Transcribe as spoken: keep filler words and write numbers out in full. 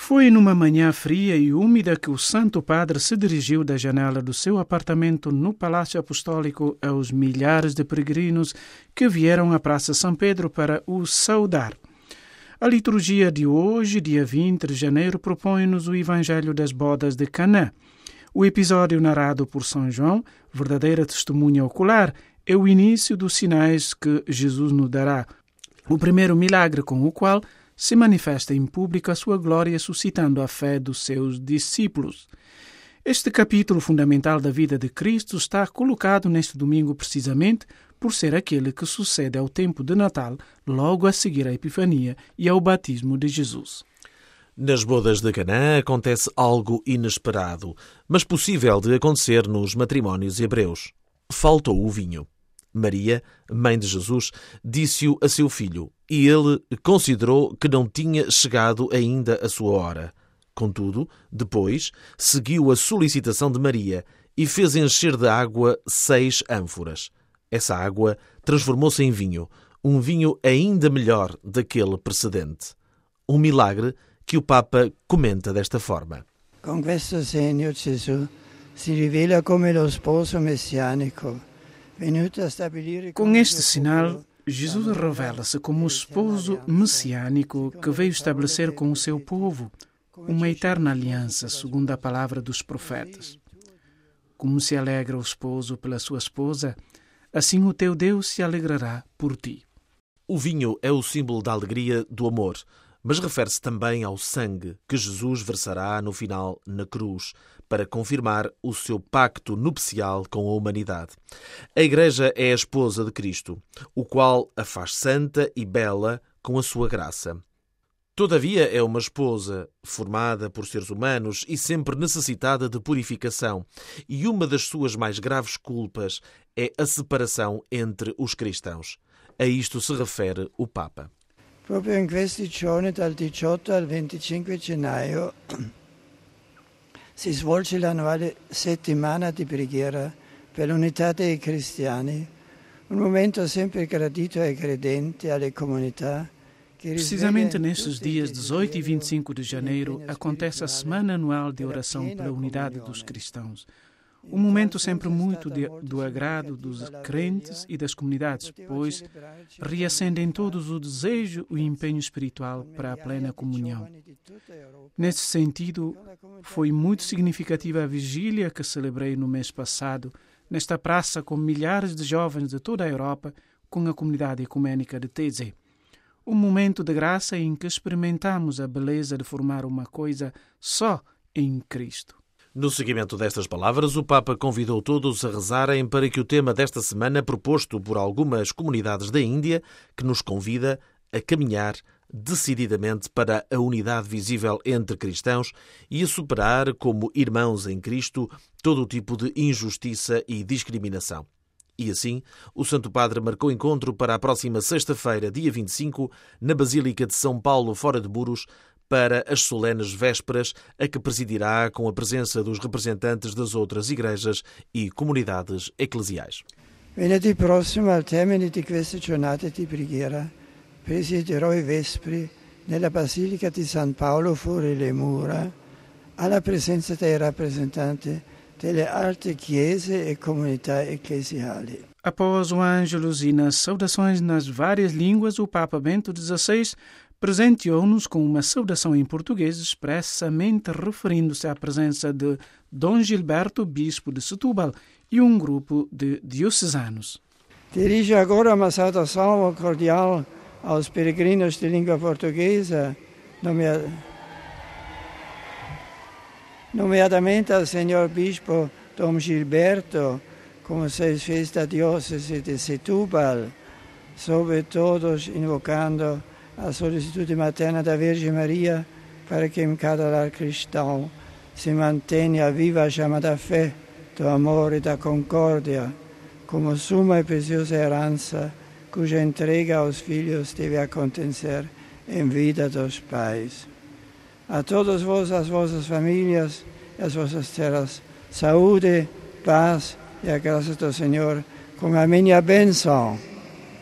Foi numa manhã fria e úmida que o Santo Padre se dirigiu da janela do seu apartamento no Palácio Apostólico aos milhares de peregrinos que vieram à Praça São Pedro para o saudar. A liturgia de hoje, dia vinte de janeiro, propõe-nos o Evangelho das Bodas de Caná. O episódio narrado por São João, verdadeira testemunha ocular, é o início dos sinais que Jesus nos dará. O primeiro milagre com o qual se manifesta em público a sua glória, suscitando a fé dos seus discípulos. Este capítulo fundamental da vida de Cristo está colocado neste domingo precisamente por ser aquele que sucede ao tempo de Natal, logo a seguir à Epifania e ao batismo de Jesus. Nas bodas de Caná acontece algo inesperado, mas possível de acontecer nos matrimónios hebreus. Faltou o vinho. Maria, mãe de Jesus, disse-o a seu filho, e ele considerou que não tinha chegado ainda a sua hora. Contudo, depois, seguiu a solicitação de Maria e fez encher de água seis ânforas. Essa água transformou-se em vinho, um vinho ainda melhor daquele precedente. Um milagre que o Papa comenta desta forma. Com questo segno Gesù si rivela come lo sposo messianico. Com este sinal, Jesus revela-se como o esposo messiânico que veio estabelecer com o seu povo uma eterna aliança, segundo a palavra dos profetas. Como se alegra o esposo pela sua esposa, assim o teu Deus se alegrará por ti. O vinho é o símbolo da alegria do amor, mas refere-se também ao sangue que Jesus versará no final na cruz, para confirmar o seu pacto nupcial com a humanidade. A Igreja é a esposa de Cristo, o qual a faz santa e bela com a sua graça. Todavia é uma esposa formada por seres humanos e sempre necessitada de purificação, e uma das suas mais graves culpas é a separação entre os cristãos. A isto se refere o Papa. Proprio in questi giorni, dal diciotto al venticinque gennaio, si svolge l'annuale settimana di preghiera per l'unità dei cristiani, un momento sempre gradito ai credenti, alle comunità. Precisamente nestes dias dezoito e vinte e cinco de janeiro acontece a Semana Anual de Oração pela Unidade dos Cristãos. Um momento sempre muito de, do agrado dos crentes e das comunidades, pois reacende em todos o desejo e o empenho espiritual para a plena comunhão. Nesse sentido, foi muito significativa a vigília que celebrei no mês passado, nesta praça com milhares de jovens de toda a Europa, com a comunidade ecumênica de Taizé. Um momento de graça em que experimentamos a beleza de formar uma coisa só em Cristo. No seguimento destas palavras, o Papa convidou todos a rezarem para que o tema desta semana, proposto por algumas comunidades da Índia, que nos convida a caminhar decididamente para a unidade visível entre cristãos e a superar, como irmãos em Cristo, todo o tipo de injustiça e discriminação. E assim, o Santo Padre marcou encontro para a próxima sexta-feira, dia vinte e cinco, na Basílica de São Paulo, fora de Muros, para as solenes vésperas, a que presidirá com a presença dos representantes das outras igrejas e comunidades eclesiais. Venerdì prossimo, al termine di queste giornate di preghiera, presiderò i vespri nella Basilica di San Paolo fuori le mura, alla presenza dei rappresentanti delle altre chiese e comunità eclesiali. Após o Ângelus e nas saudações nas várias línguas, o Papa Bento dezesseis presenteou-nos com uma saudação em português, expressamente referindo-se à presença de Dom Gilberto, bispo de Setúbal, e um grupo de diocesanos. Dirijo agora uma saudação cordial aos peregrinos de língua portuguesa, nomea... nomeadamente ao senhor bispo Dom Gilberto, como se fez da diocese de Setúbal, sobre todos invocando a solicitude materna da Virgem Maria para que em cada lar cristão se mantenha viva a chama da fé, do amor e da concórdia, como suma e preciosa herança cuja entrega aos filhos deve acontecer em vida dos pais. A todos vós, as vossas famílias e as vossas terras, saúde, paz e a graça do Senhor com a minha bênção.